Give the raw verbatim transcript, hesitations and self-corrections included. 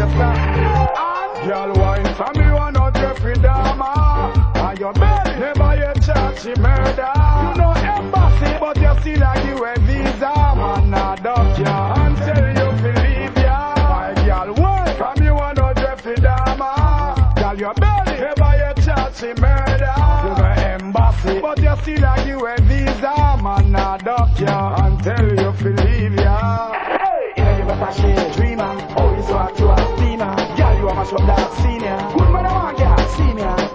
And girl wine for me one not Jeffrey Dahmer. And your belly never yet charge she murder. You know embassy but you still like you a visa. Man adopt ya and tell you to leave ya. My girl wine for me one not Jeffrey Dahmer. Girl your belly never yet charge she murder. You know embassy but you still like you a visa. Man adopt ya and tell you